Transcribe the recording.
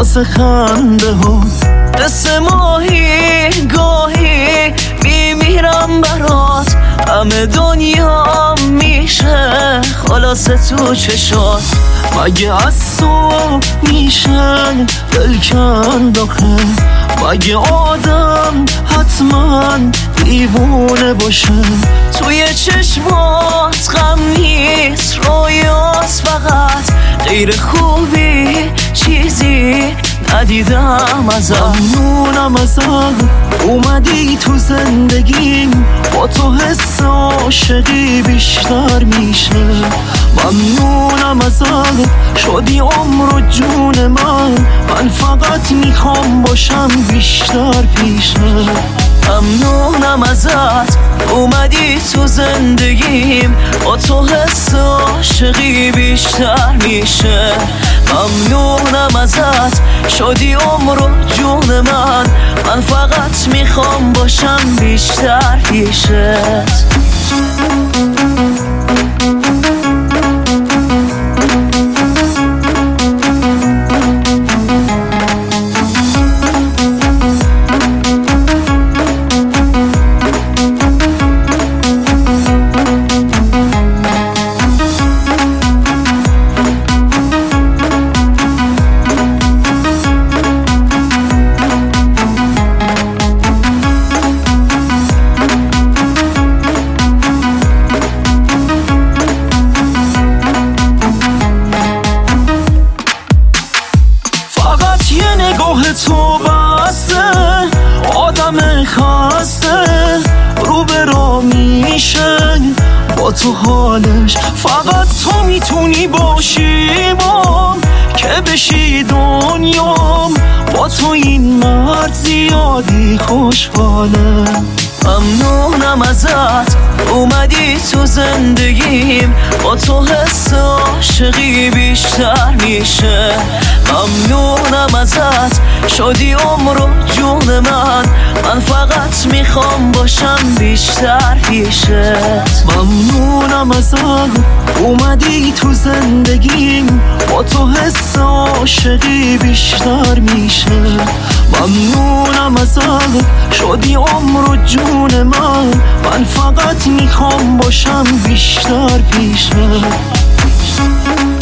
واسه خنده ها قصه ماهی گاهی میمیرم برات همه دنیا میشه خلاصه تو چشات مگه از صبح میشه دل کند آخه مگه آدم حتما دیوونه باشه توی چشمات غم نیست رویاست فقط غیر خوبی چیزی ندیدم ازت ممنونم ازت اومدی تو زندگیم با تو حس عاشقی بیشتر میشه ممنونم ازت شدی عمر و جون من فقط میخوام باشم بیشتر پیشه ممنونم ازت اومدی تو زندگیم با تو حس عاشقی بیشتر میشه ممنونم ازت شدی عمر و جون من فقط میخوام باشم بیشتر پیشت تو بسته آدم خسته رو به راه میشه با تو حالش فقط تو میتونی باشی بام که بشی دنیام با تو این مرد زیادی خوشحاله ممنونم ازت اومدی تو زندگیم با تو حس عاشقی بیشتر میشه ممنونم ازت شدی عمر و جون من فقط میخوام باشم بیشتر پیشت ممنونم ازت اومدی تو زندگیم با تو حس عاشقی بیشتر میشه ممنونم ازت شدی عمر و جون من فقط میخوام باشم بیشتر پیشت